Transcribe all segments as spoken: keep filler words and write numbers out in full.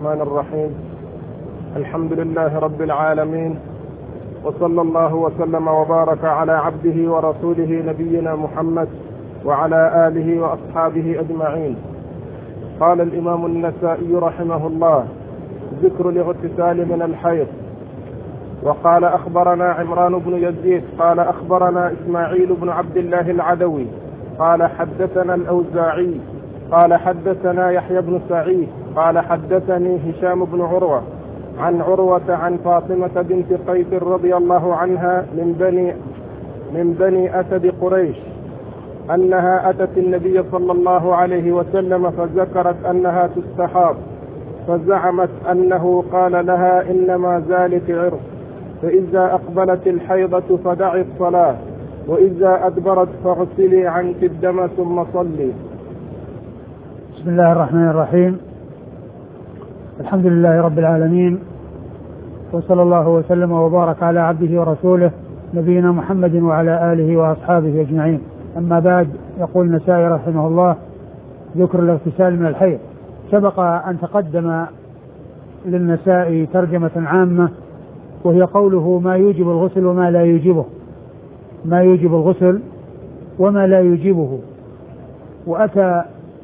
الرحمن الرحيم. الحمد لله رب العالمين، وصلى الله وسلم وبارك على عبده ورسوله نبينا محمد وعلى آله وأصحابه أجمعين. قال الإمام النسائي رحمه الله: ذكر الاغتسال من الحيض. وقال: أخبرنا عمران بن يزيد قال أخبرنا إسماعيل بن عبد الله العدوي قال حدثنا الأوزاعي قال حدثنا يحيى بن سعيد قال حدثني هشام بن عروة عن عروة عن فاطمة بنت قيس رضي الله عنها من بني من بني أسد قريش أنها أتت النبي صلى الله عليه وسلم فذكرت أنها تستحاض، فزعمت أنه قال لها: إنما ذلك عرق، فإذا أقبلت الحيضة فدعي الصلاة، وإذا أدبرت فاغسلي عنك الدم ثم صلي. بسم الله الرحمن الرحيم. الحمد لله رب العالمين، وصلى الله وسلم وبارك على عبده ورسوله نبينا محمد وعلى آله وأصحابه أجمعين. أما بعد، يقول النسائي رحمه الله: ذكر الاغتسال من الحيض. سبق أن تقدم للنسائي ترجمة عامة، وهي قوله: ما يوجب الغسل وما لا يوجبه، ما يوجب الغسل وما لا يوجبه. وأتى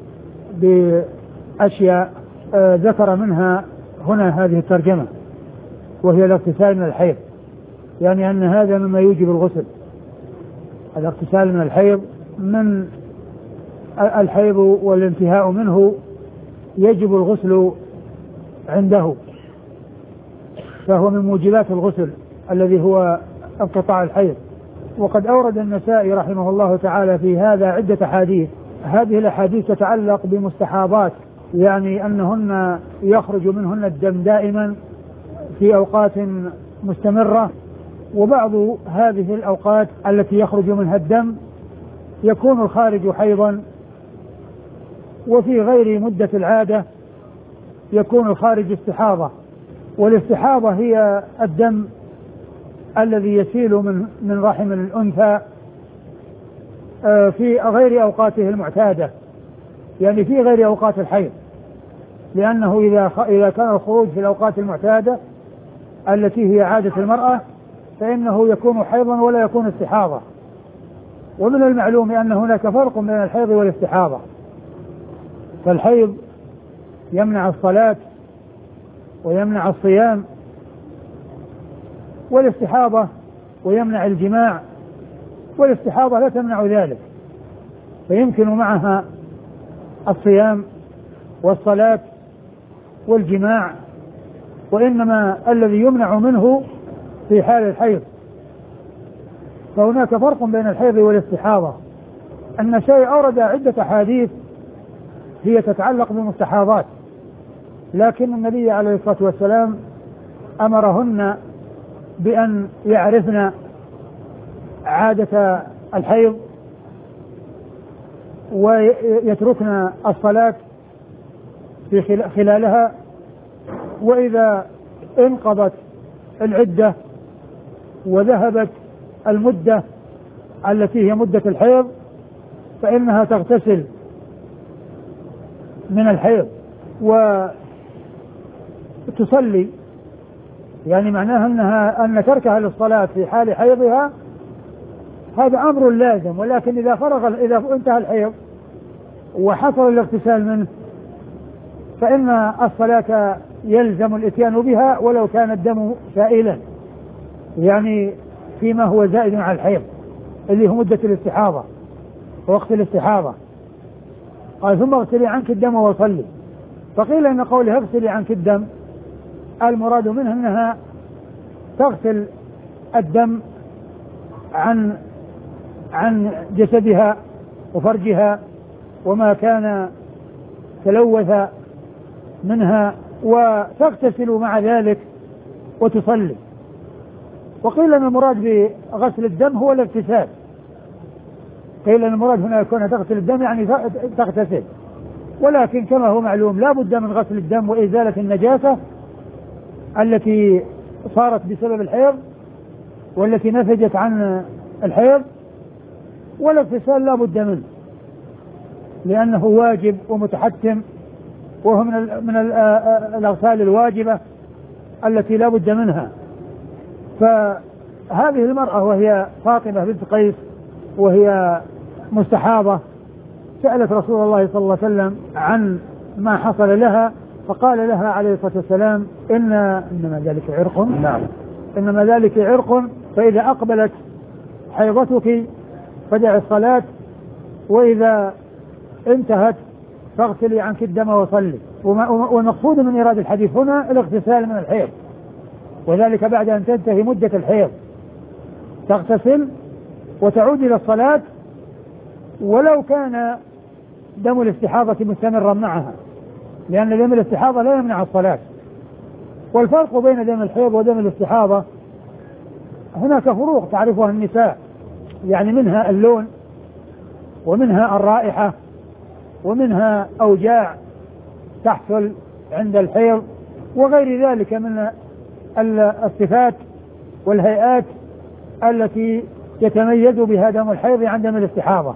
بأشياء آه ذكر منها هنا هذه الترجمة، وهي الاغتسال من الحيض، يعني أن هذا مما يوجب الغسل. الاغتسال من الحيض، من الحيض والانتهاء منه يجب الغسل عنده، فهو من موجبات الغسل الذي هو انقطاع الحيض. وقد أورد النسائي رحمه الله تعالى في هذا عدة أحاديث. هذه الأحاديث تتعلق بمستحاضات، يعني أنهن يخرج منهن الدم دائما في أوقات مستمرة، وبعض هذه الأوقات التي يخرج منها الدم يكون الخارج حيضا، وفي غير مدة العادة يكون الخارج استحاضة. والاستحاضة هي الدم الذي يسيل من من رحم الأنثى في غير أوقاته المعتادة، يعني في غير أوقات الحيض، لأنه إذا إذا كان الخروج في الأوقات المعتادة التي هي عادة المرأة فإنه يكون حيضا ولا يكون استحاضة. ومن المعلوم أن هناك فرق بين الحيض والاستحاضة، فالحيض يمنع الصلاة ويمنع الصيام، والاستحاضة ويمنع الجماع، والاستحاضة لا تمنع ذلك، فيمكن معها الصيام والصلاة والجماع، وإنما الذي يمنع منه في حال الحيض. فهناك فرق بين الحيض والاستحاضة. النسائي أورد عدة أحاديث هي تتعلق بالمستحاضات، لكن النبي عليه الصلاة والسلام أمرهن بأن يعرفن عادة الحيض ويتركن الصلاة في خلالها، وإذا انقضت العدة وذهبت المدة التي هي مدة الحيض فإنها تغتسل من الحيض وتصلي، يعني معناها أنها أن تركها للصلاة في حال حيضها هذا أمر لازم. ولكن إذا فرغ إذا انتهى الحيض وحصل الاغتسال منه فإن الصلاة يلزم الإتيان بها ولو كان الدم سائلا، يعني فيما هو زائد على الحيض اللي هو مدة الاستحاضة وقت الاستحاضة. قال: ثم اغسلي عنك الدم وصلي. فقيل إن قوله اغسلي عنك الدم المراد منه أنها تغسل الدم عن عن جسدها وفرجها وما كان تلوث منها، وتغتسل مع ذلك وتصلي. وقيل أن المراد بغسل الدم هو الاغتسال، قيل أن المراد هنا يكون تغسل الدم يعني تغتسل، ولكن كما هو معلوم لا بد من غسل الدم وإزالة النجاسة التي صارت بسبب الحيض والتي نتجت عن الحيض، والاغتسال لا بد منه لأنه واجب ومتحتم وهو من من الأغسال الواجبة التي لا بد منها. فهذه المرأة وهي فاطمة بنت قيس وهي مستحاضة سألت رسول الله صلى الله عليه وسلم عن ما حصل لها، فقال لها عليه الصلاة والسلام إن إنما ذلك عرق. نعم. إنما ذلك عرق، فإذا أقبلت حيضتك فدع الصلاة، وإذا انتهت فاغسلي عنك الدم وصلي. والمقصود من إيراد الحديث هنا الاغتسال من الحيض، وذلك بعد أن تنتهي مدة الحيض تغتسل وتعود إلى الصلاة ولو كان دم الاستحاضة مستمرا معها، لأن دم الاستحاضة لا يمنع الصلاة. والفرق بين دم الحيض ودم الاستحاضة هناك فروق تعرفها النساء، يعني منها اللون ومنها الرائحة ومنها أوجاع تحصل عند الحيض وغير ذلك من الصفات والهيئات التي يتميز بها دم الحيض عن دم الاستحاضة.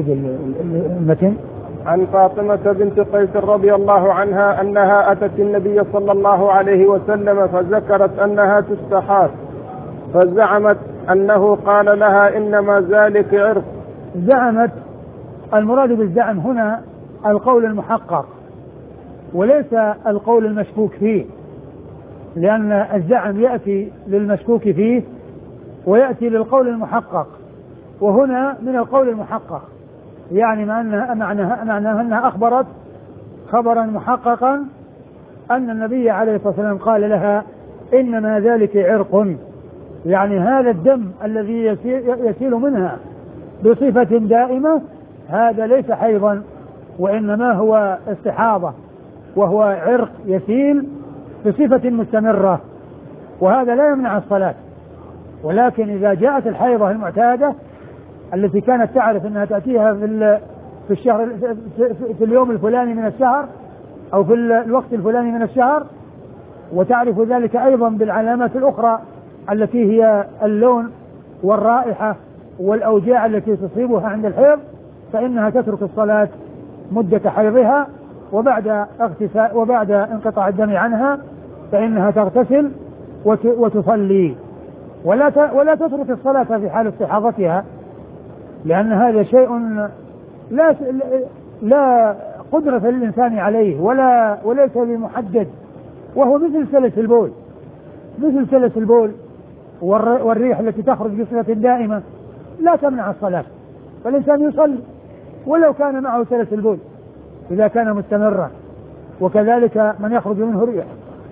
المتن عن فاطمة بنت قيس رضي الله عنها أنها أتت النبي صلى الله عليه وسلم فذكرت أنها تستحاض، فزعمت أنه قال لها إنما ذلك عرق. زعمت، المراد بالزعم هنا القول المحقق وليس القول المشكوك فيه، لأن الزعم يأتي للمشكوك فيه ويأتي للقول المحقق، وهنا من القول المحقق، يعني معناها معناها معناها أنها أخبرت خبرا محققا أن النبي عليه الصلاة والسلام قال لها إنما ذلك عرق، يعني هذا الدم الذي يسيل منها بصفة دائمة هذا ليس حيضا وإنما هو استحاضة، وهو عرق يسيل بصفة مستمرة، وهذا لا يمنع الصلاة. ولكن إذا جاءت الحيضة المعتادة التي كانت تعرف أنها تأتيها في في الشهر في اليوم الفلاني من الشهر أو في الوقت الفلاني من الشهر، وتعرف ذلك أيضا بالعلامات الأخرى التي هي اللون والرائحة والأوجاع التي تصيبها عند الحيض، فإنها تترك الصلاة مدة حيضها، وبعد اغتسال وبعد انقطاع الدم عنها فإنها تغتسل وتصلي، ولا ولا تترك الصلاة في حال استحاضتها، لأن هذا شيء لا لا قدرة للإنسان عليه ولا وليس بمحدد، وهو مثل سلس البول مثل سلس البول والريح التي تخرج بصفة دائمة لا تمنع الصلاة، فالإنسان يصلي ولو كان معه سلس البول إذا كان مستمرا، وكذلك من يخرج منه ريح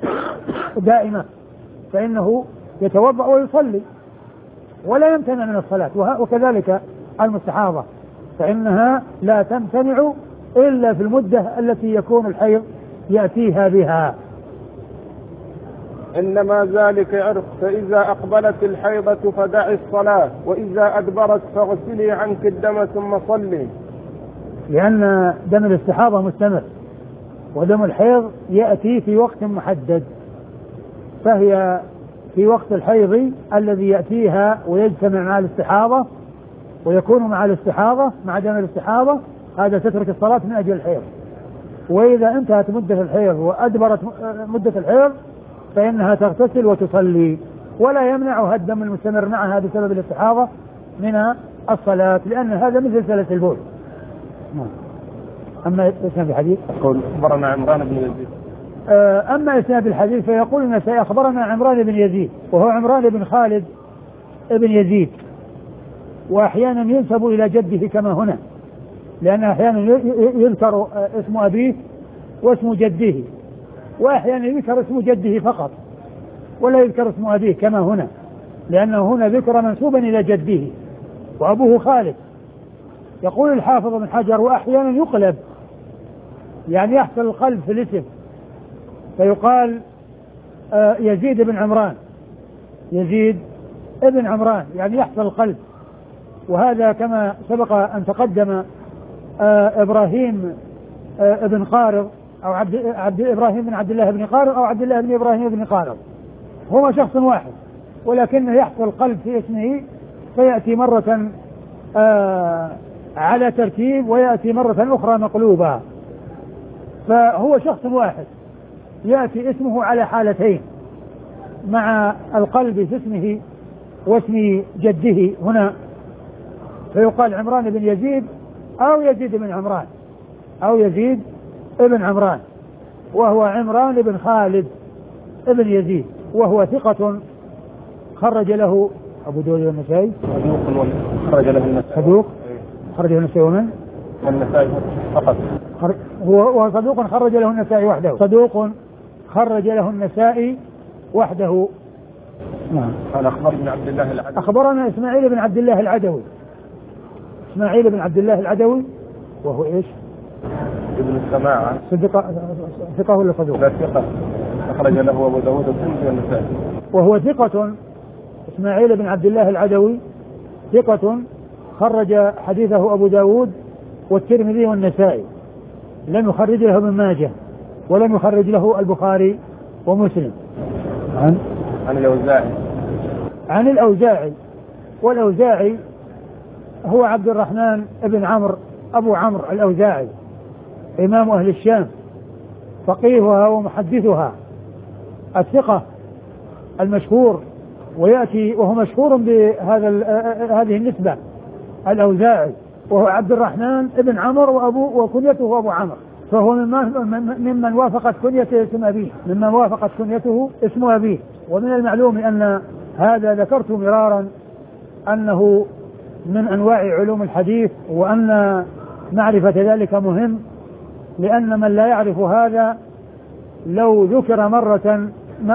دائمة فإنه يتوضأ ويصلي ولا يمتنع من الصلاة. وكذلك المستحاضة فإنها لا تمتنع إلا في المدة التي يكون الحيض يأتيها بها. إنما ذلك عرق، فإذا أقبلت الحيضة فدعي الصلاة، وإذا أدبرت فاغسلي عنك الدم ثم صلي. لأن دم الاستحاضة مستمر ودم الحيض يأتي في وقت محدد، فهي في وقت الحيض الذي يأتيها ويجتمع مع الاستحاضة ويكون مع الاستحاضة مع دم الاستحاضة، هذا تترك الصلاة من أجل الحيض. وإذا انتهت مدة الحيض وأدبرت مدة الحيض فإنها تغتسل وتصلي، ولا يمنعها الدم المستمر معها بسبب الاستحاضة من الصلاة، لأن هذا مثل سلس البول. أما إسناد الحديث يقول أخبرنا عمران بن يزيد. أما إسناد الحديث فيقول إن سيخبرنا عمران بن يزيد، وهو عمران بن خالد بن يزيد، وأحيانا ينسب إلى جده كما هنا، لأن أحيانا يذكر اسم أبيه واسم جده، وأحيانا يذكر اسم جده فقط ولا يذكر اسم أبيه كما هنا، لأنه هنا ذكر منسوبا إلى جده وأبوه خالد. يقول الحافظ بن حجر وأحيانا يقلب، يعني يحصل القلب في الاسم فيقال يزيد بن عمران، يزيد ابن عمران، يعني يحصل القلب. وهذا كما سبق أن تقدم إبراهيم ابن قارض أو عبد, عبد إبراهيم بن عبد الله بن قارض أو عبد الله بن إبراهيم بن قارض، هما شخص واحد ولكنه يحصل قلب في اسمه، فيأتي مرة على ترتيب ويأتي مرة أخرى مقلوبة. فهو شخص واحد يأتي اسمه على حالتين، مع القلب في اسمه واسم جده هنا، فيقال عمران بن يزيد أو يزيد بن عمران أو يزيد ابن عمران، وهو عمران بن خالد ابن يزيد، وهو ثقة خرج له أبو داود والنسائي. صدوق خرج له النسائي. صدوق خرج له النسائي ومن؟ والنسائي فقط. هو صدوق خرج له النسائي وحده. صدوق خرج له النسائي وحده. نعم. قال أخبرنا عبد الله العدوي. أخبرنا إسماعيل بن عبد الله العدوي. إسماعيل بن عبد الله العدوي وهو إيش؟ ابن السماعة. صدق ثقة ولا صدوق؟ لا ثقة. أخرج له أبو داود والنسائي. وهو ثقة. إسماعيل بن عبد الله العدوي ثقة خرج حديثه أبو داود والترمذي والنسائي، لم يخرج له ابن ماجه ولم يخرج له البخاري ومسلم. عن عن الأوزاعي. عن الأوزاعي، والأوزاعي هو عبد الرحمن بن عمرو أبو عمرو الأوزاعي، إمام أهل الشام، فقيهها ومحدثها، الثقة المشهور، ويأتي وهو مشهور بهذا هذه النسبة الأوزاعي، وهو عبد الرحمن بن عمرو وأبو وكنيته أبو عمرو، فهو ممن وافقت كنيته اسم أبيه، ممن وافقت كنيته اسم أبيه. ومن المعلوم أن هذا ذكرت مرارا أنه من أنواع علوم الحديث، وأن معرفة ذلك مهم، لأن من لا يعرف هذا لو ذكر مرة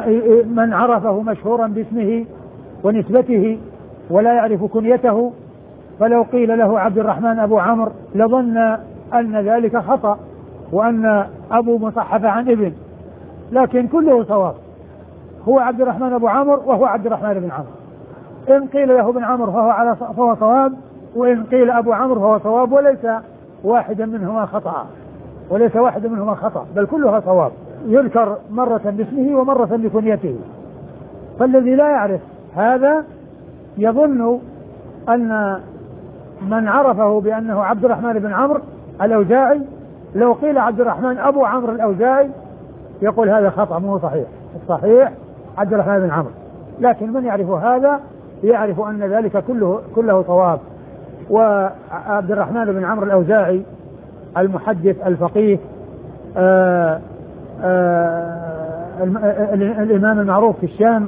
من عرفه مشهورا باسمه ونسبته ولا يعرف كنيته، فلو قيل له عبد الرحمن أبو عمرو لظن أن ذلك خطأ، وأن أبو مصحف عن ابن، لكن كله صواب. هو عبد الرحمن أبو عمرو وهو عبد الرحمن بن عمرو، إن قيل له ابن عمرو فهو على فهو صواب، وإن قيل أبو عمرو فهو صواب، وليس واحدا منهما خطأ، وليس واحد منهما خطأ، بل كلها صواب، يذكر مرة باسمه ومرة بكنيته. فالذي لا يعرف هذا يظن أن من عرفه بأنه عبد الرحمن بن عمرو الأوزاعي، لو قيل عبد الرحمن أبو عمرو الأوزاعي يقول هذا خطأ، مو صحيح، الصحيح عبد الرحمن بن عمرو. لكن من يعرف هذا يعرف أن ذلك كله كله صواب. وعبد الرحمن بن عمرو الأوزاعي المحدث الفقيه آآ آآ الإمام المعروف في الشام،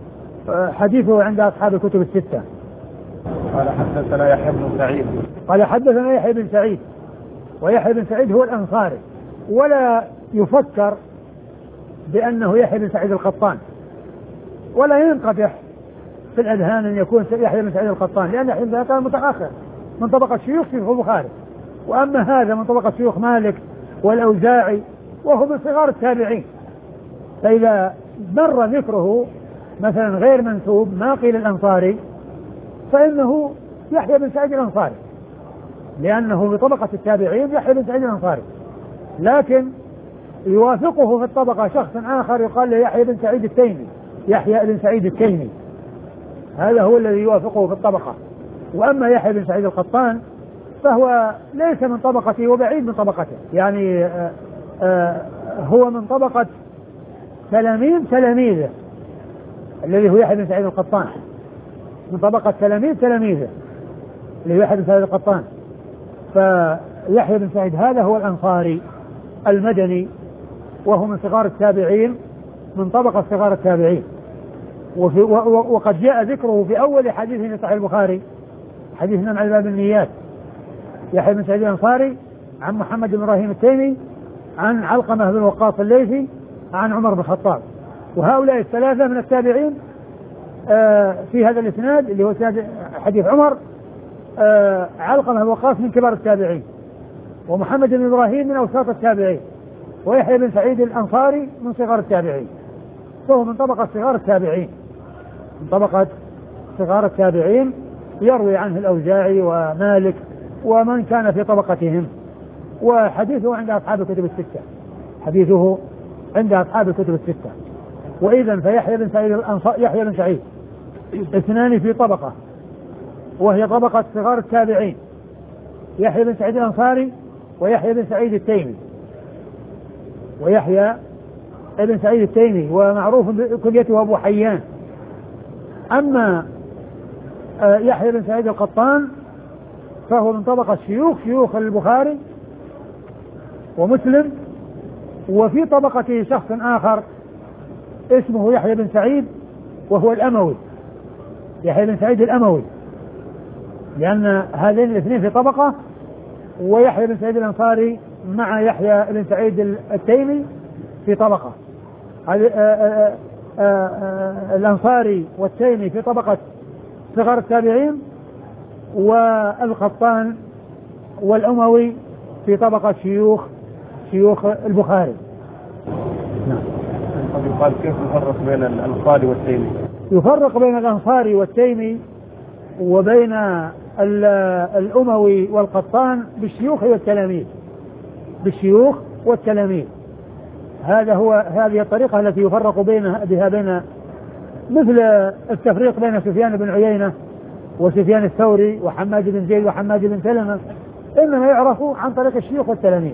حديثه عند أصحاب الكتب الستة. قال حدثنا يحيى بن سعيد. قال حدثنا يحيى بن سعيد، ويحيى بن سعيد هو الأنصاري، ولا يفكر بأنه يحيى بن سعيد القطان، ولا ينقدح في الأذهان أن يكون يحيى بن سعيد القطان، لأن يحيى بن سعيد كان متأخر من طبقة شيوخ في البخاري، وأما هذا من طبقة شيوخ مالك والأوزاعي، وهو من صغار التابعين. فإذا مر ذكره مثلا غير منسوب ما قيل الأنصاري، فإنه يحيى بن سعيد الأنصاري، لأنه بطبقة التابعين يحيى بن سعيد الأنصاري، لكن يوافقه في الطبقة شخص آخر يقال له يحيى بن سعيد التيمي، يحيى بن سعيد التيمي، هذا هو الذي يوافقه في الطبقة. وأما يحيى بن سعيد القطان فهو ليس من طبقته وبعيد من طبقته، يعني آآ آآ هو من طبقة تلاميذ تلاميذه الذي هو يحيى بن سعيد القطان، من طبقة تلاميذ تلاميذه اللي هو يحيى بن سعيد القطان. فيحيى بن سعيد هذا هو الأنصاري المدني، وهو من صغار التابعين، من طبقة صغار التابعين. وفي وقد جاء ذكره في أول حديث في صحيح البخاري، حديثنا عن باب النيات، يحيى بن سعيد الأنصاري عن محمد بن إبراهيم التيمي عن علقمة بن وقاص الليثي عن عمر بن الخطاب. وهؤلاء الثلاثة من التابعين آه في هذا الإسناد اللي هو حديث عمر، آه علقمة بن وقاص من كبار التابعين، ومحمد بن إبراهيم من أوساط التابعين، ويحيى بن سعيد الأنصاري من صغار التابعين، فهو من طبقة صغار التابعين، من طبقة صغار التابعين، يروي عنه الأوزاعي ومالك ومن كان في طبقتهم. وحديثه عند أصحاب الكتب الستة، حديثه عند أصحاب الكتب الستة. وإذا فيحيى بن سعيد الأنصاري يحيى بن سعيد اثنان في طبقة، وهي طبقة صغار التابعين، يحيى بن سعيد الأنصاري ويحيى بن سعيد التيمي. ويحيى ابن سعيد التيمي، ومعروف بكنيته أبو حيان. أما يحيى بن سعيد القطان فهو من طبقة شيوخ شيوخ البخاري ومسلم. وفي طبقة شخص آخر اسمه يحيى بن سعيد وهو الأموي، يحيى بن سعيد الأموي، لأن هذين الاثنين في طبقة، ويحيى بن سعيد الأنصاري مع يحيى بن سعيد التيمي في طبقة. الأنصاري والتيمي في طبقة صغار التابعين، والقطان والأموي في طبقة شيوخ شيوخ البخاري. نعم. يقال كيف يفرق بين الأنصاري والتيمي؟ يفرق بين الأنصاري والتيمي وبين الأموي والقطان بالشيوخ والتلاميذ، بالشيوخ والتلاميذ. هذا هو هذه الطريقة التي يفرق بينها بها بين، مثل التفريق بين سفيان بن عيينة وسفيان الثوري وحماد بن زيد وحماد بن سلمة، إنما يعرفوا عن طريق الشيوخ والتلاميذ.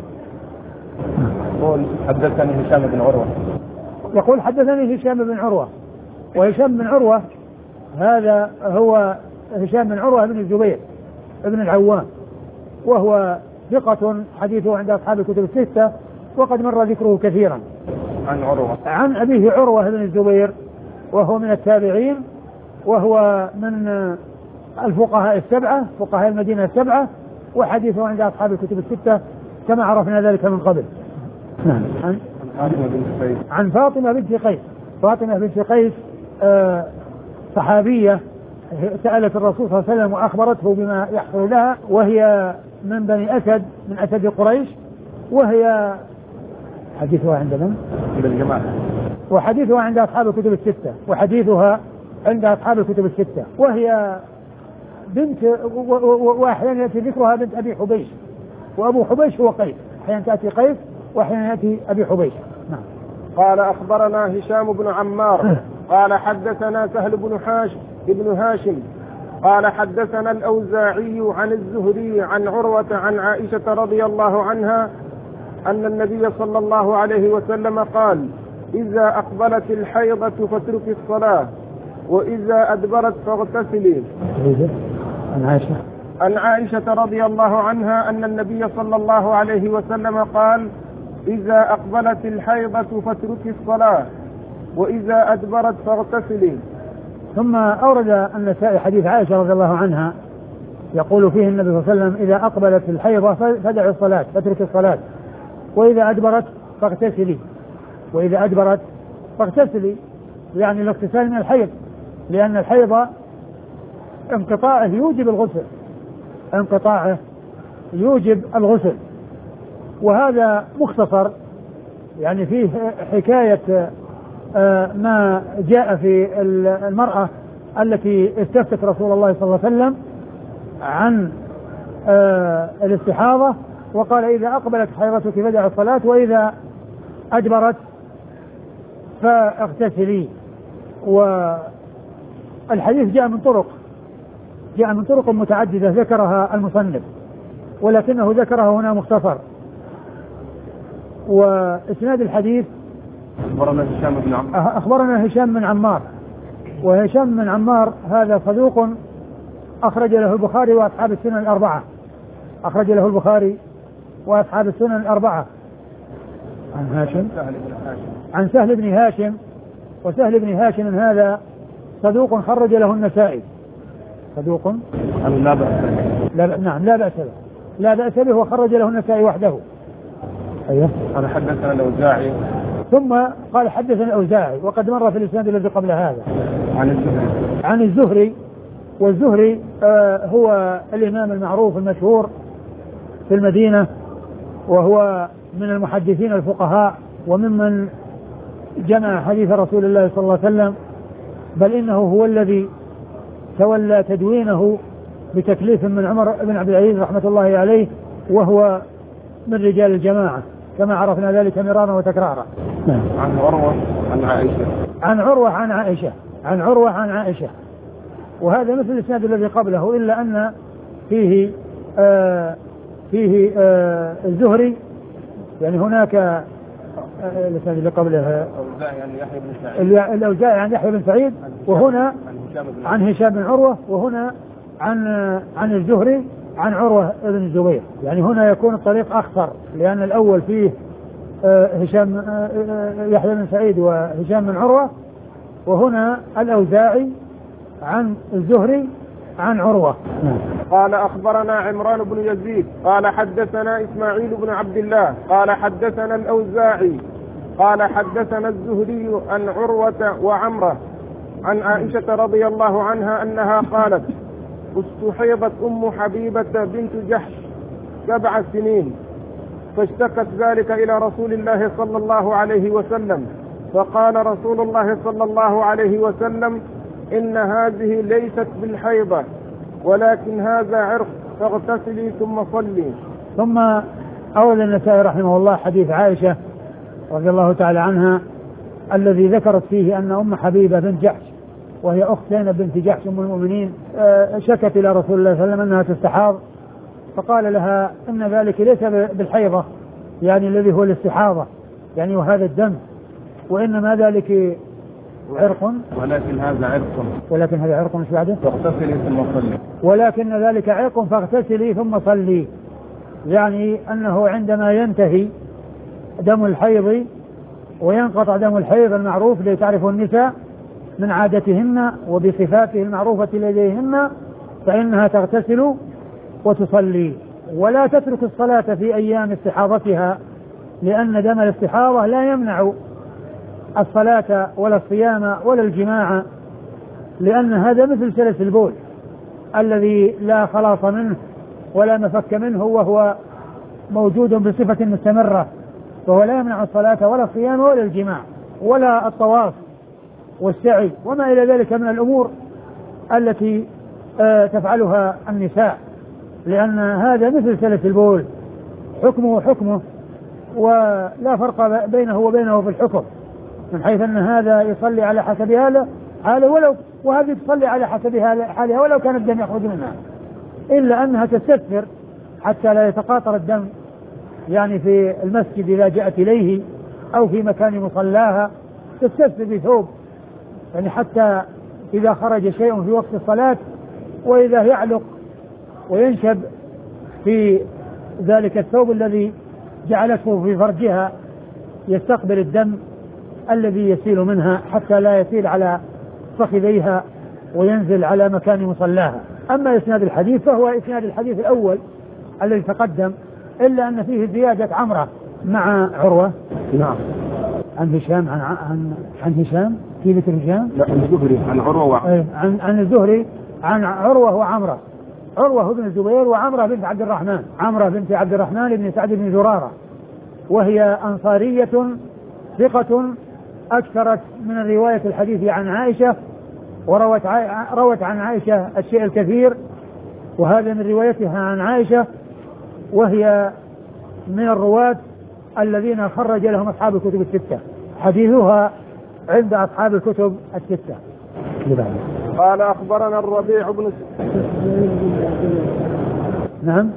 يقول حدثني هشام بن عروة، يقول حدثني هشام بن عروة، وهشام بن عروة هذا هو هشام بن عروة بن الزبير ابن العوام، وهو ثقة حديثه عند أصحاب الكتب الستة، وقد مر ذكره كثيرا. عن عروة عن أبيه عروة بن الزبير، وهو من التابعين، وهو من الفقهاء السبعة، فقهاء المدينة السبعة، وحديثه عند أصحاب الكتب الستة كما عرفنا ذلك من قبل. نعم. عن فاطمة بنت قيس، عن فاطمة بنت قيس. فاطمة بنت قيس آه صحابية سألت الرسول صلى الله عليه وسلم وأخبرته بما يحصل لها، وهي من بني أسد، من أسد قريش، وهي حديثها عند من؟ بالجماعة. وحديثها عند أصحاب الكتب الستة، وحديثها عند أصحاب الكتب الستة، وهي بنت، وأحيانا يأتي ذكرها بنت أبي حبيش، وأبو حبيش هو قيس، أحيانا تأتي قيس وأحيانا يأتي أبي حبيش. نعم. قال أخبرنا هشام بن عمار قال حدثنا سهل بن حاشم ابن هاشم قال حدثنا الأوزاعي عن الزهري عن عروة عن عائشة رضي الله عنها أن النبي صلى الله عليه وسلم قال: إذا أقبلت الحيضة فاتركي الصلاة، وإذا أدبرت فاغتسلي. عن عائشة عن عائشة رضي الله عنها أن النبي صلى الله عليه وسلم قال: إذا أقبلت الحيضة فاتركي الصلاة، وإذا أدبرت فاغتسلي. ثم أورد النسائي حديث عائشة رضي الله عنها يقول فيه النبي صلى الله عليه وسلم: إذا أقبلت الحيضة فدعي الصلاة، فاتركي الصلاة، وإذا أدبرت فاغتسلي. وإذا أدبرت فاغتسلي يعني الاغتسال من الحيض، لأن الحيض انقطاعه يوجب الغسل، انقطاعه يوجب الغسل. وهذا مختصر يعني فيه حكاية ما جاء في المرأة التي استفتت رسول الله صلى الله عليه وسلم عن الاستحاضة، وقال: إذا أقبلت حيضتك فدعي الصلاة، وإذا أدبرت فاغتسلي. والحديث جاء من طرق جاء من طرق متعددة ذكرها المصنف، ولكنه ذكرها هنا مختصر. وإسناد الحديث أخبرنا هشام بن عمار أخبرنا هشام بن عمار وهشام بن عمار هذا صدوق أخرج له البخاري وأصحاب السنن الأربعة أخرج له البخاري وأصحاب السنن الأربعة عن هاشم عن سهل بن هاشم. وسهل بن هاشم هذا صدوق خرج له النسائي، صدوق لا بأس لا نعم لا بأس به لا بأس به وخرج له النسائي وحده. أيوه. قال حدثنا الأوزاعي، ثم قال حدثنا الأوزاعي، وقد مر في الإسناد الذي قبل هذا عن الزهري عن الزهري. والزهري آه هو الإمام المعروف المشهور في المدينة، وهو من المحدثين الفقهاء، وممن جمع حديث رسول الله صلى الله عليه وسلم، بل إنه هو الذي تولى تدوينه بتكليف من عمر بن عبد العزيز رحمة الله عليه، وهو من رجال الجماعة كما عرفنا ذلك مرارا وتكرارا. عن عروة عن عائشة عن عروة عن عائشة عن عروة عن عائشة وهذا مثل الإسناد الذي قبله، إلا أن فيه آه فيه آه الزهري، يعني هناك الإسناد اللي قبله الأوزاعي عن يحيى بن سعيد الأوزاعي عن يحيى بن سعيد وهنا عن هشام بن عروة وهنا عن عن الزهري عن عروة بن الزبير. يعني هنا يكون الطريق أخطر لأن الأول فيه هشام يحيى بن سعيد وهشام بن عروة، وهنا الأوزاعي عن الزهري عن عروة. قال أخبرنا عمران بن يزيد قال حدثنا إسماعيل بن عبد الله قال حدثنا الأوزاعي قال حدثنا الزهري عن عروة وعمرة عن عائشة رضي الله عنها أنها قالت استحيضت أم حبيبة بنت جحش سبع سنين فاشتكت ذلك إلى رسول الله صلى الله عليه وسلم، فقال رسول الله صلى الله عليه وسلم إن هذه ليست بالحيضة ولكن هذا عرق فاغتسلي ثم صلي. ثم أورد النسائي رحمه الله حديث عائشة رضي الله تعالى عنها الذي ذكرت فيه أن أم حبيبة بنت جحش وهي أخت زينب بنت جحش أم المؤمنين شكت إلى رسول الله صلى الله عليه وسلم أنها تستحاض، فقال لها إن ذلك ليس بالحيضة يعني الذي هو الاستحاضة يعني وهذا الدم، وإنما ذلك عرق ولكن هذا عرق ولكن هذا عرق مش بعده فاغتسلي ثم صلي ولكن ذلك عرق فاغتسلي ثم صلي. يعني أنه عندما ينتهي دم الحيض وينقطع دم الحيض المعروف لتعرفه النساء من عادتهن وبصفاته المعروفة لديهن فإنها تغتسل وتصلي ولا تترك الصلاة في أيام استحاضتها، لأن دم الاستحاضة لا يمنع الصلاة ولا الصيام ولا الجماع، لأن هذا مثل سلس البول الذي لا خلاص منه ولا مفك منه وهو موجود بصفة مستمرة، وهو لا يمنع الصلاة ولا الصيام ولا الجماع ولا الطواف والسعي وما إلى ذلك من الأمور التي تفعلها النساء، لأن هذا مثل سلس البول حكمه حكمه ولا فرق بينه وبينه في الحكم، من حيث أن هذا يصلي على حسب حاله ولو وهذه تصلي على حسب حالها ولو كان الدم يخرج منها، إلا أنها تستثمر حتى لا يتقاطر الدم يعني في المسجد إذا جاءت إليه أو في مكان مصلاها تستثمر بثوب يعني حتى إذا خرج شيء في وقت الصلاة وإذا يعلق وينشب في ذلك الثوب الذي جعلته في فرجها يستقبل الدم الذي يسيل منها حتى لا يسيل على فخذيها وينزل على مكان مصلاها. أما إسناد الحديث فهو إسناد الحديث الأول الذي تقدم، إلا أن فيه زيادة عمرة مع عروة. نعم. عن هشام عن عن عن هشام في ذكر هشام. لا عن الزهري عن عروة وعمرة. عن عن الزهري عن عروة وعمرة. عروة بن الزبير وعمرة بنت عبد الرحمن. عمرة بنت عبد الرحمن بن سعد بن زرارة، وهي أنصارية ثقة أكثرت من رواية الحديث عن عائشة، وروت روت عن عائشة الشيء الكثير، وهذا من روايتها عن عائشة، وهي من الرواة الذين خرج لهم أصحاب الكتب الستة، حديثها عند أصحاب الكتب الستة. قال أخبرنا الربيع بن نعم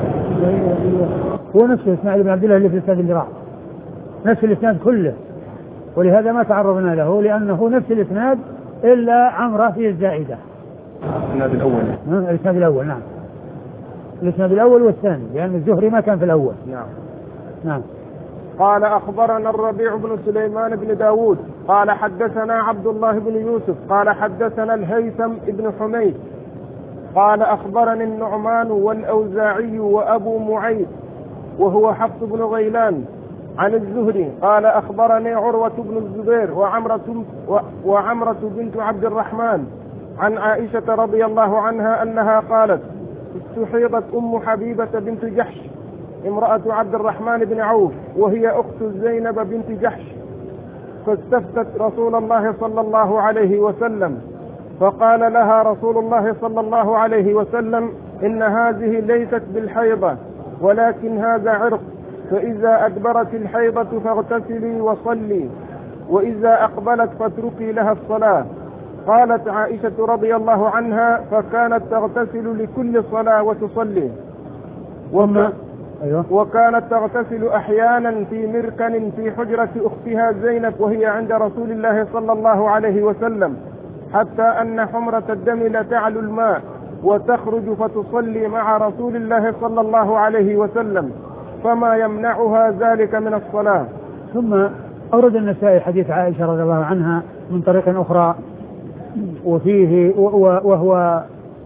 هو نفس إسماعيل بن عبد الله اللي في الإسناد اللي راح، نفس الإسناد كله، ولهذا ما تعرضنا له لأنه نفس الإسناد إلا عمرة فيه الزائدة. الإسناد الأول الإسناد الأول نعم الإسناد الأول والثاني، لأن الزهري ما كان في الأول. نعم نعم. قال أخبرنا الربيع بن سليمان بن داود قال حدثنا عبد الله بن يوسف قال حدثنا الهيثم بن حميد قال أخبرني النعمان والأوزاعي وأبو معيد وهو حفص بن غيلان عن الزهري قال أخبرني عروة بن الزبير وعمرة, وعمرة بنت عبد الرحمن عن عائشة رضي الله عنها أنها قالت استحيضت أم حبيبة بنت جحش امرأة عبد الرحمن بن عوف وهي أخت زينب بنت جحش، فاستفتت رسول الله صلى الله عليه وسلم، فقال لها رسول الله صلى الله عليه وسلم إن هذه ليست بالحيضة ولكن هذا عرق، فإذا أدبرت الحيضة فاغتسلي وصلي، وإذا أقبلت فاتركي لها الصلاة. قالت عائشة رضي الله عنها فكانت تغتسل لكل صلاة وتصلي. وما أيوة. وكانت تغتسل أحيانا في مركن في حجرة أختها زينب وهي عند رسول الله صلى الله عليه وسلم، حتى أن حمرة الدم لتعلو الماء وتخرج فتصلي مع رسول الله صلى الله عليه وسلم، فما يمنعها ذلك من الصلاة. ثم أورد النسائي حديث عائشة رضي الله عنها من طريق أخرى، وفيه وهو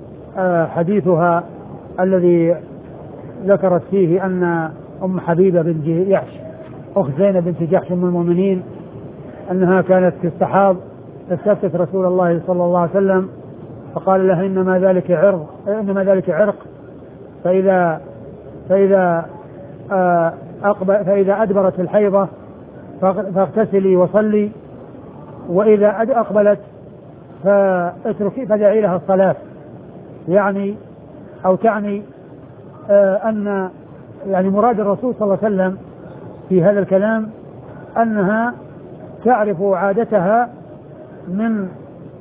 حديثها الذي ذكرت فيه أن أم حبيبة بنت جحش أخت زينب بنت جحش من المؤمنين أنها كانت تستحاض، فاستفتت رسول الله صلى الله عليه وسلم فقال لها إنما ذلك عرق إنما ذلك عرق فإذا فإذا أقبل فإذا أدبرت الحيضة فاغتسلي وصلي، وإذا أقبلت فاتركي فدعي لها الصلاة. يعني أو تعني أن يعني مراد الرسول صلى الله عليه وسلم في هذا الكلام أنها تعرف عادتها من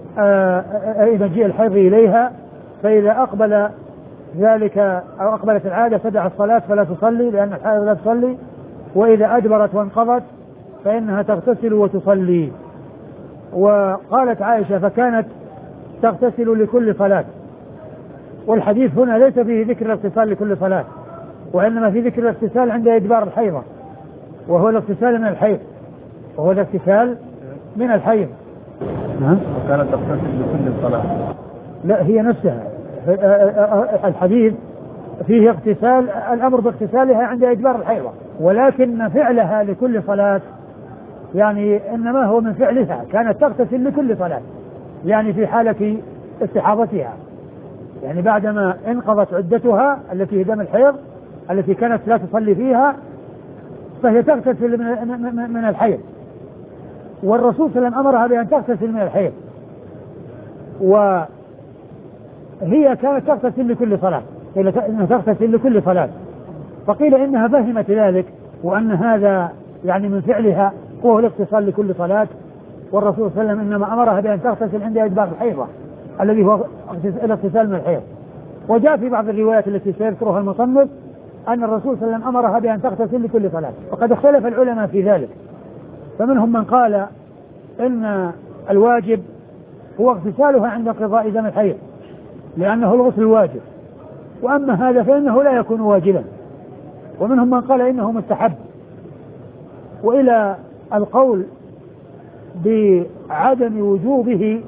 إذا جاء الحيض إليها، فإذا أقبل ذلك أو أقبلت العادة تدع الصلاة فلا تصلي لأن الحيض لا تصلي، وإذا أدبرت وانقضت فإنها تغتسل وتصلي. وقالت عائشة فكانت تغتسل لكل صلاة، والحديث هنا ليس فيه ذكر الاغتسال لكل صلاة، وإنما في ذكر الاغتسال عند إدبار الحيضة، وهو الاغتسال من الحيض وهو الاغتسال من الحيض. نعم. وكانت تغتسل لكل صلاة. لا هي نفسها الحديث فيه اغتسال، الأمر باغتسالها عند إدبار الحيضة، ولكن فعلها لكل صلاة يعني إنما هو من فعلها، كانت تغتسل لكل صلاة يعني في حالة استحاضتها، يعني بعدما انقضت عدتها التي هي دم الحيض التي كانت لا تصلي فيها فهي تغتسل من, من الحيض، والرسول صلى الله عليه وسلم أمرها بأن تغتسل من الحيض، وهي كانت تغتسل لكل صلاة، إنها تغتسل لكل صلاة، فقيل إنها فهمت ذلك وأن هذا يعني من فعلها وهو الاغتسال لكل صلاة، والرسول صلى الله عليه وسلم إنما أمرها بأن تغتسل عند إدبار الحيضة الذي هو الاغتسال من الحيض. وجاء في بعض الروايات التي سيذكرها المصنف أن الرسول صلى الله عليه وسلم أمرها بأن تغتسل لكل صلاة، وقد اختلف العلماء في ذلك، فمنهم من قال إن الواجب هو اغتسالها عند انقضاء دم الحيض لأنه الغسل الواجب، وأما هذا فإنه لا يكون واجبا، ومنهم من قال إنه مستحب. وإلى القول بعدم وجوبه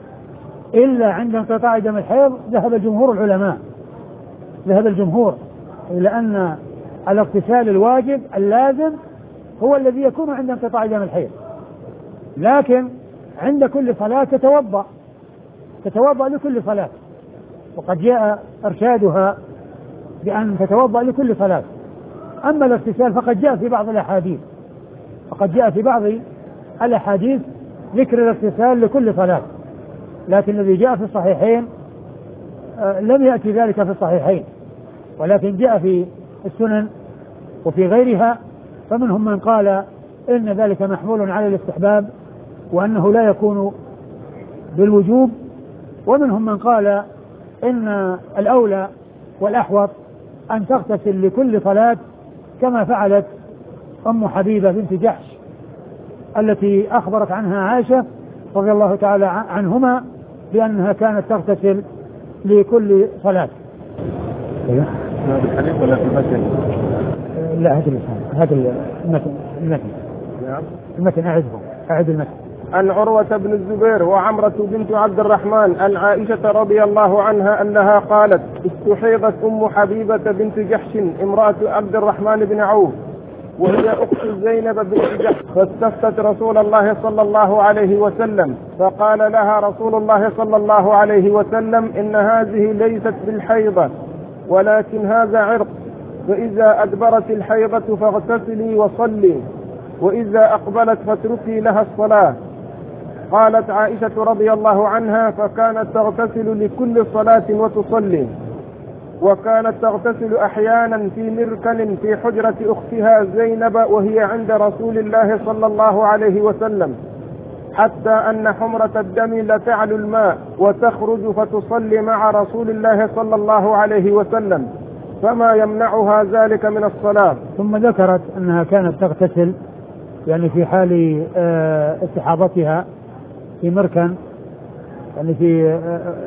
إلا عند انقطاع دم الحيض ذهب جمهور العلماء، ذهب الجمهور إلى أن الاغتسال الواجب اللازم هو الذي يكون عند انقطاع دم الحيض، لكن عند كل صلاة تتوضأ تتوضأ لكل صلاة، وقد جاء إرشادها بأن تتوضأ لكل صلاة. أما الاغتسال فقد جاء في بعض الأحاديث فقد جاء في بعض الأحاديث ذكر الاغتسال لكل صلاة، لكن الذي جاء في الصحيحين آه لم يأتي ذلك في الصحيحين، ولكن جاء في السنن وفي غيرها، فمنهم من قال إن ذلك محمول على الاستحباب وأنه لا يكون بالوجوب، ومنهم من قال إن الأولى والأحوط أن تغتسل لكل صلاة كما فعلت أم حبيبة بنت جحش التي أخبرت عنها عائشة رضي الله تعالى عنهما بأنها كانت تغتسل لكل صلاة. هذا الحديث ولا في المتن؟ لا هذا هذا المتن المتن نعم المتن أعده أعد المتن. عن عروة بن الزبير وعمرة بنت عبد الرحمن عن عائشة رضي الله عنها أنها قالت استحيضت أم حبيبة بنت جحش امرأة عبد الرحمن بن عوف وهي أخت زينب بنت جحش، فاستفتت رسول الله صلى الله عليه وسلم فقال لها رسول الله صلى الله عليه وسلم إن هذه ليست بالحيضة ولكن هذا عرق، فإذا أدبرت الحيضة فاغتسلي وصلي، وإذا أقبلت فاتركي لها الصلاة. قالت عائشة رضي الله عنها فكانت تغتسل لكل صلاة وتصلي، وكانت تغتسل أحيانا في مركن في حجرة أختها زينب وهي عند رسول الله صلى الله عليه وسلم، حتى أن حمرة الدم لتعلو الماء وتخرج فتصلي مع رسول الله صلى الله عليه وسلم، فما يمنعها ذلك من الصلاة. ثم ذكرت أنها كانت تغتسل يعني في حال استحاضتها في مركن، يعني في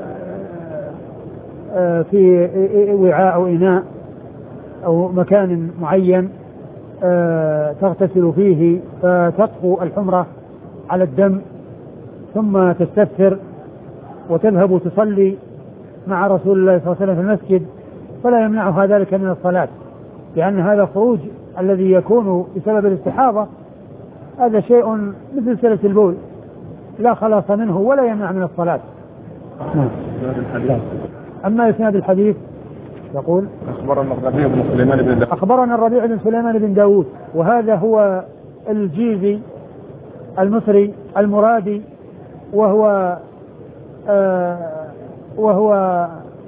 في وعاء أو إناء أو مكان معين تغتسل فيه، فتطفو الحمرة على الدم ثم تستفسر وتذهب تصلي مع رسول الله صلى الله عليه وسلم في المسجد، فلا يمنعها ذلك من الصلاة، لأن هذا الخروج الذي يكون بسبب الاستحاضة هذا شيء مثل سلة البول لا خلاص منه ولا يمنع من الصلاة. أما إسناد الحديث يقول أخبرنا الربيع بن سليمان بن داود أخبرنا الربيع بن سليمان بن داود وهذا هو الجيزي المصري المرادي، وهو آه وهو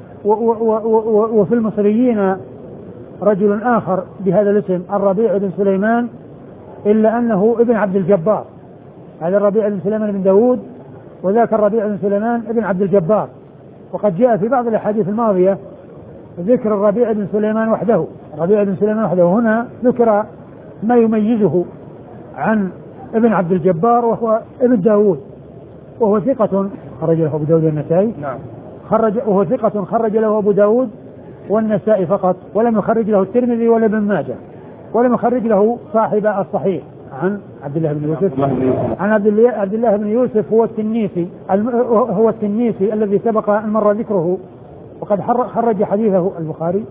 وفي المصريين رجل آخر بهذا الاسم الربيع بن سليمان، إلا أنه ابن عبد الجبار. هذا الربيع بن سليمان بن داود وذاك الربيع بن سليمان ابن عبد الجبار. وقد جاء في بعض الأحاديث الماضية ذكر الربيع بن سليمان وحده، الربيع بن سليمان وحده، هنا ذكر ما يميزه عن ابن عبد الجبار وهو ابن داود، وهو ثقة خرج له أبو داود والنسائي. نعم. خرج وهو ثقة خرج له أبو داود والنسائي فقط، ولم يخرج له الترمذي ولا ابن ماجه، ولم يخرج له صاحب الصحيح عن عبد الله بن يوسف عن عبد الله عبد الله بن يوسف هو التنيسي هو التنيسي الذي سبق أن مر ذكره، وقد خرج حديثه البخاري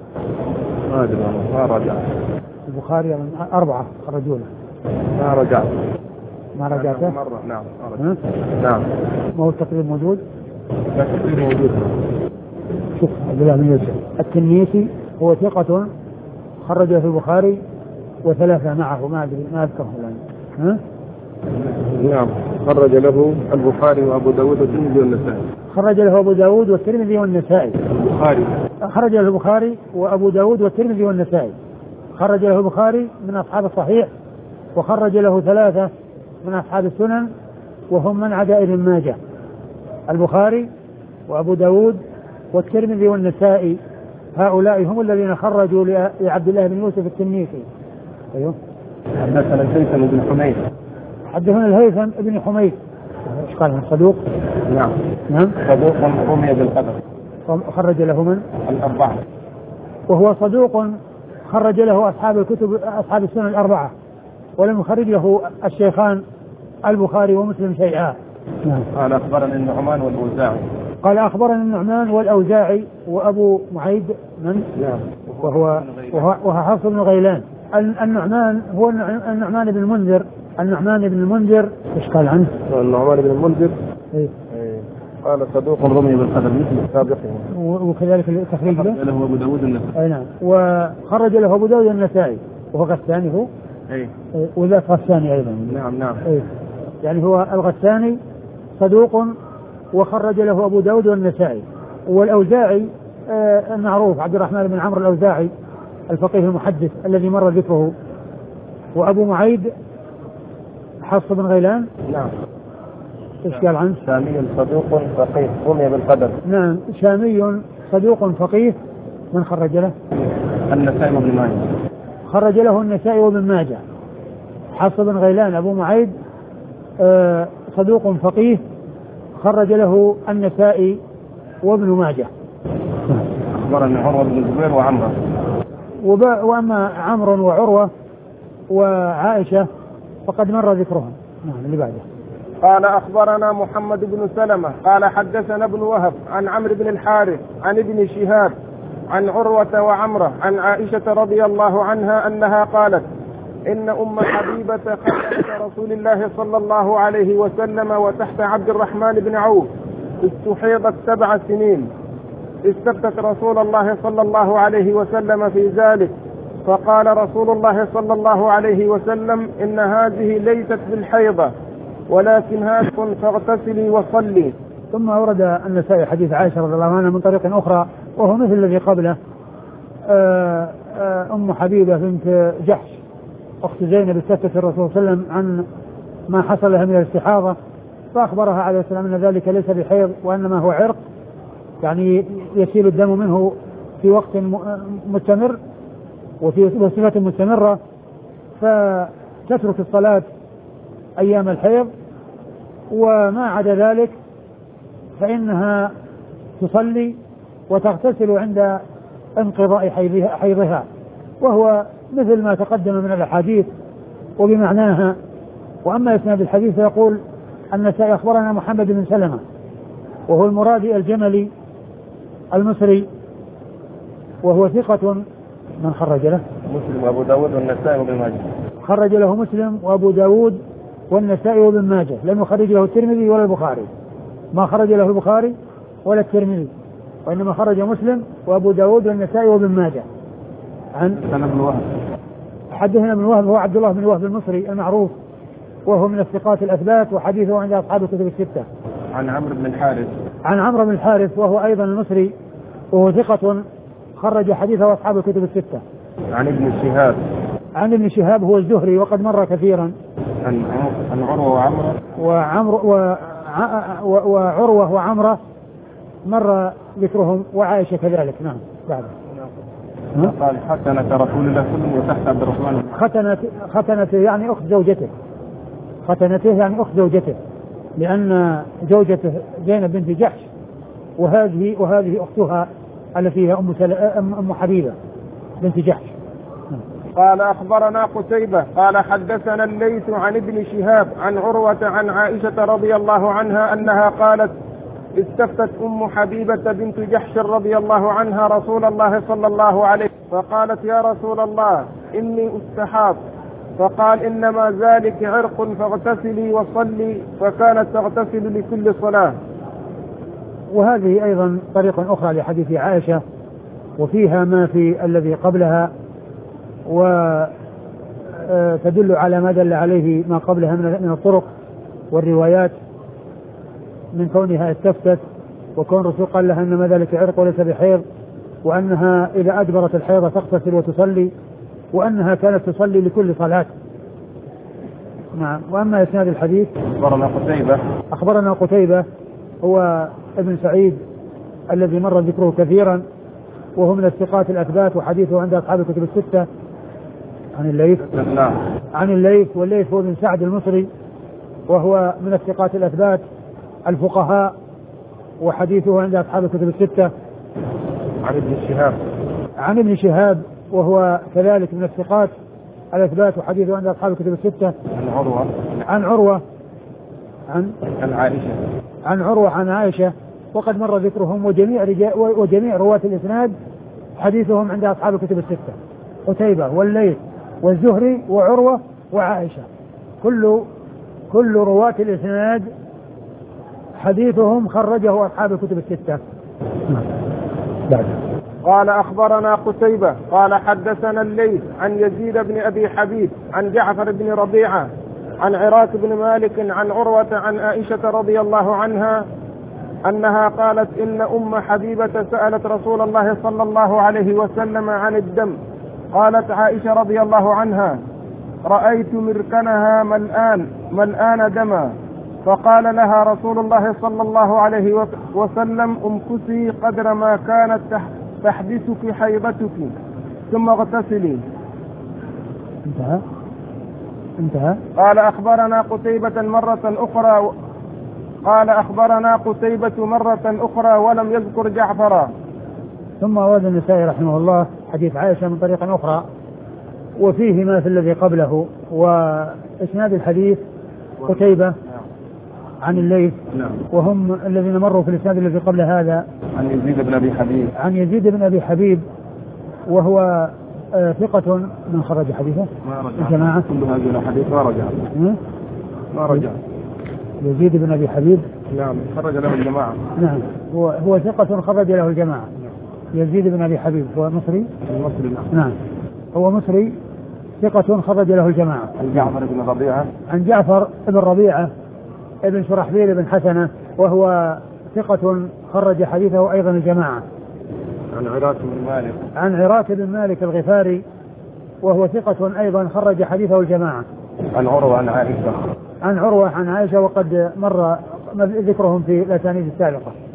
ما رجع البخاري أربعة خرجوا له ما رجع ما رجعته مرة. نعم نعم. ما هو التقريب موجود؟ لا تقريب موجود. شوف عبد الله بن يوسف التنيسي هو ثقة خرجه في البخاري وثلاثة معه ما أدري ما أذكره الآن. ها؟ نعم. خرج له البخاري وأبو داود والترمذي والنسائي. خرج له أبو داود والترمذي والنسائي. البخاري خرج له البخاري وأبو داود والترمذي والنسائي. خرج له البخاري من أصحاب الصحيح، وخرج له ثلاثة من أصحاب السنن وهم من عدا ابن ماجه، البخاري وأبو داود والترمذي والنسائي، هؤلاء هم الذين خرجوا لعبد الله بن يوسف التنيسي. أيوه. حدثنا الهيثم بن حميد. حدثنا الهيثم بن حميد. ايش قال؟ صدوق. نعم. نعم. صدوق رمي بالقدر. خرج له من؟ الأربعة. وهو صدوق خرج له أصحاب الكتب أصحاب السنن الأربعة، ولم يخرج له الشيخان البخاري ومسلم شيئا. نعم. قال أخبرنا النعمان والأوزاعي. قال أخبرنا النعمان والأوزاعي وأبو معيد من؟ نعم. وهو وهو, وهو حفص بن غيلان. النعمان هو النعمان بن المنذر. النعمان بن المنذر ايش قال عنه؟ النعمان بن المنذر إيه؟ إيه. قال صدوق رمي بالقدر مثل السابقين. وكذلك التخريج له له أبو داود النسائي. أي نعم. وخرج له أبو داود النسائي وهو غساني هو. إيه. وذاك غساني أيضا. نعم نعم. إيه. يعني هو الغساني صدوق وخرج له أبو داود والنسائي. والأوزاعي آه معروف عبد الرحمن بن عمرو الأوزاعي الفقيه المحدث الذي مر ذكره. وأبو معيد حفص بن غيلان. نعم. ايش قال عنه؟ شامي صدوق فقيه رمي بالقدر. نعم شامي صدوق فقيه. من خرج له؟ النسائي وابن ماجه. خرج له النسائي وابن ماجه. حفص بن غيلان أبو معيد آه صدوق فقيه خرج له النسائي وابن ماجه. أخبرنا عروة بن الزبير وعمرو. وأما عمرو وعروة وعائشة فقد مر ذكرهم. نعم اللي بعده. قال أخبرنا محمد بن سلمة قال حدثنا ابن وهب عن عمرو بن الحارث عن ابن شهاب عن عروة وعمرة عن عائشة رضي الله عنها أنها قالت إن أم حبيبة خلفت رسول الله صلى الله عليه وسلم وتحت عبد الرحمن بن عوف استحيضت سبع سنين، استفتت رسول الله صلى الله عليه وسلم في ذلك، فقال رسول الله صلى الله عليه وسلم إن هذه ليست بالحيضة ولكن هاتف فاغتسلي وصلي. ثم أورد النسائي حديث عائشة رضي الله عنها من طريق أخرى وهو مثل الذي قبله. أم حبيبة بنت جحش أخت زينب استفتت الرسول صلى الله عليه وسلم عن ما حصل لها من الاستحاضة، فأخبرها عليه السلام أن ذلك ليس بحيض وإنما هو عرق، يعني يسيل الدم منه في وقت مستمر وفي صفة مستمرة فتترك الصلاة أيام الحيض، وما عدا ذلك فإنها تصلي وتغتسل عند انقضاء حيضها، وهو مثل ما تقدم من الأحاديث وبمعناها. وأما إسناد الحديث يقول النسائي أخبرنا محمد بن سلمة وهو المرادي الجملي المصري، وهو ثقة. من خرج له؟ مسلم وأبو داود والنسائي وابن ماجه. خرج له مسلم وأبو داود والنسائي وابن ماجه، لم يخرج له الترمذي ولا البخاري، ما خرج له البخاري ولا الترمذي، وإنما خرج مسلم وأبو داود والنسائي وابن ماجه. عن ابن وهب. حدثنا ابن وهب هو عبد الله بن وهب المصري المعروف، وهو من الثقات الأثبات، وحديثه عند أصحاب الكتب الستة. عن عمرو بن الحارث. عن عمرو بن الحارث وهو أيضا المصري، وهو ثقة خرج حديثه أصحاب الكتب الستة. عن ابن شهاب. عن ابن شهاب هو الزهري وقد مر كثيرا. عن عن عروة وعمرة. وعمر وعروة وعمرة مر ذكرهم، وعائشة كذلك. نعم. بعد قال ختنة رسول الله صلى الله عليه وسلم وتحت عبد الرحمن. ختنت ختنته يعني أخت زوجته، ختنته يعني أخت زوجته، لأن زوجته زينب بنت جحش، وهذه وهذه أختها التي هي أم, أم حبيبة بنت جحش. قال أخبرنا قتيبة قال حدثنا الليث عن ابن شهاب عن عروة عن عائشة رضي الله عنها أنها قالت استفتت أم حبيبة بنت جحش رضي الله عنها رسول الله صلى الله عليه فقالت يا رسول الله إني أستحاض، فقال إنما ذلك عرق فاغتسلي وصلي، فكانت تغتسل لكل صلاة. وهذه أيضا طريقة أخرى لحديث عائشة، وفيها ما في الذي قبلها، وتدل على ما دل عليه ما قبلها من الطرق والروايات، من كونها استفتت، وكون الرسول قال لها إنما ذلك عرق وليس بحيض، وأنها إذا أدبرت الحيض تغتسل وتصلي، وأنها كانت تصلي لكل صلاة. نعم. وأما إسناد الحديث أخبرنا قتيبة. أخبرنا قتيبة هو ابن سعيد الذي مر ذكره كثيرا، وهو من الثقات الأثبات، وحديثه عند أصحاب الكتب الستة. عن الليث. عن الليث والليث هو بن سعد المصري، وهو من الثقات الأثبات الفقهاء، وحديثه عند أصحاب الكتب الستة. عن ابن شهاب. عن ابن شهاب وهو كذلك من الثقات الأثبات، وحديثه عند أصحاب الكتب الستة. عن عروة. عن عروة عن عن عائشة. عن عروة عن عائشة، وقد مر ذكرهم، وجميع رجال وجميع رواة الإسناد حديثهم عند أصحاب الكتب الستة، قتيبة والليث والزهري وعروة وعائشة، كل كل رواة الإسناد حديثهم خرجه أصحاب الكتب الستة. بعد. قال أخبرنا قتيبة قال حدثنا الليث عن يزيد بن أبي حبيب عن جعفر بن ربيعة عن عراك بن مالك عن عروة عن عائشة رضي الله عنها أنها قالت إن أم حبيبة سألت رسول الله صلى الله عليه وسلم عن الدم، قالت عائشة رضي الله عنها رأيت مركنها ملآن ملآن دما، فقال لها رسول الله صلى الله عليه وسلم امكثي قدر ما كانت تحبسك حيضتك ثم اغتسلي. انتهى. انتهى. قال أخبرنا قتيبة مرة أخرى قال أخبرنا قتيبة مرة أخرى ولم يذكر جعفرا. ثم ورد النسائي رحمه الله حديث عائشة من طريق أخرى، وفيه ما في الذي قبله، وإسناد الحديث قتيبة عن الليث، وهم الذين مروا في الإسناد الذي قبل هذا عن يزيد بن أبي حبيب عن يزيد بن أبي حبيب، وهو آه ثقة من خرج حديثه الجماعة. كل هذه الحديث ما رجع ما رجع يزيد بن أبي حبيب. نعم خرج له الجماعة. نعم هو هو ثقة خرج له الجماعة. يزيد بن أبي حبيب هو مصري. المصري نعم. نعم هو مصري ثقة خرج له الجماعة. عن جعفر بن ربيعة. عن جعفر بن ربيعة ابن شرحبيل بن حسنة، وهو ثقة خرج حديثه أيضا الجماعة. عن عراك بن مالك. عن عراك بن مالك الغفاري، وهو ثقة أيضا خرج حديثه الجماعة. عن عروة عن عائشة. عن عروة عن عائشة، وقد مر ذكرهم في الأسانيد السابقة.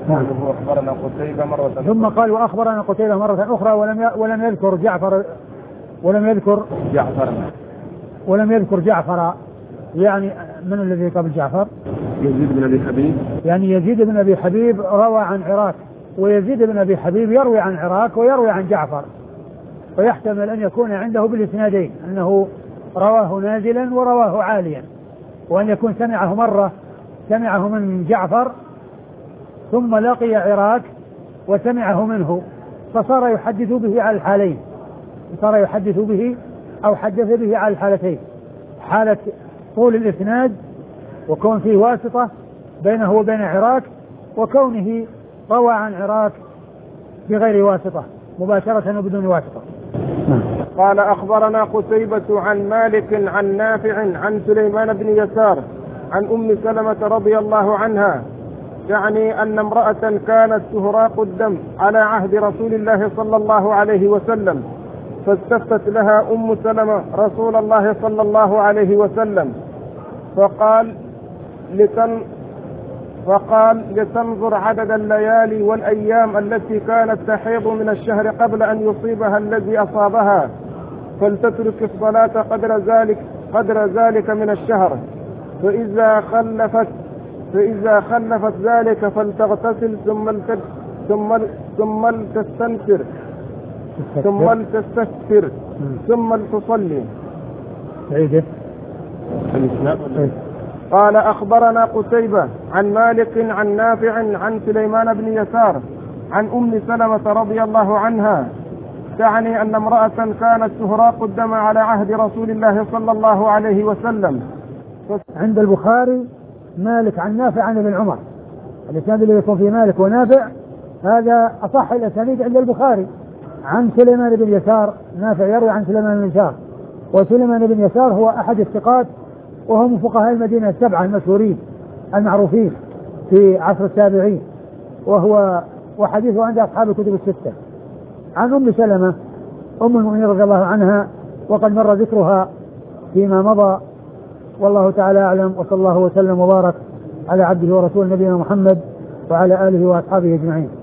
نعم. أخبرنا قتيبة مرة ثم قال وأخبرنا قتيبة مرة أخرى ولم ولم يذكر جعفر ولم يذكر جعفر ولم يذكر جعفر يعني من الذي قبل جعفر؟ يزيد بن أبي حبيب. يعني يزيد بن أبي حبيب روى عن عراك، ويزيد بن أبي حبيب يروي عن عراك ويروي عن جعفر، فيحتمل أن يكون عنده بالإسنادين أنه رواه نازلا ورواه عاليا، وأن يكون سمعه مرة سمعه من جعفر ثم لقي عراك وسمعه منه فصار يحدث به على الحالين، صار يحدث به أو حدث به على الحالتين، حالة طول الإسناد وكون فيه واسطة بينه وبين عراك، وكونه روى عن عراك بغير واسطة مباشرة وبدون واسطة. قال أخبرنا قتيبة عن مالك عن نافع عن سليمان بن يسار عن أم سلمة رضي الله عنها، يعني أن امرأة كانت تهراق الدم على عهد رسول الله صلى الله عليه وسلم، فاستفتت لها أم سلمة رسول الله صلى الله عليه وسلم فقال لتن فقال لتنظر عدد الليالي والأيام التي كانت تحيض من الشهر قبل أن يصيبها الذي أصابها، فلتترك الصلاة قدر ذلك قدر ذلك من الشهر، فإذا خلفت فإذا خلفت ذلك فلتغتسل ثم ثم ثم لتستنفر ثم لتستكثر ثم لتصلي. قال أخبرنا قتيبة عن مالك عن نافع عن سليمان بن يسار عن أم سلمة رضي الله عنها، تعني أن امرأة كانت تهراق الدم على عهد رسول الله صلى الله عليه وسلم. عند البخاري مالك عن نافع عن ابن عمر، الإسناد الذي يكون فيه مالك ونافع هذا أصح الأسانيد عند البخاري. عن سليمان بن يسار، نافع يروي عن سليمان بن يسار، وسليمان بن يسار هو أحد الثقات وهو من فقهاء المدينة السبعة المشهورين المعروفين في عصر التابعين، وهو وحديثه عند أصحاب الكتب الستة. عن أم سلمة أم المؤمنين رضي الله عنها، وقد مر ذكرها فيما مضى، والله تعالى أعلم، وصلى الله وسلم وبارك على عبده ورسوله نبينا محمد وعلى آله وأصحابه أجمعين.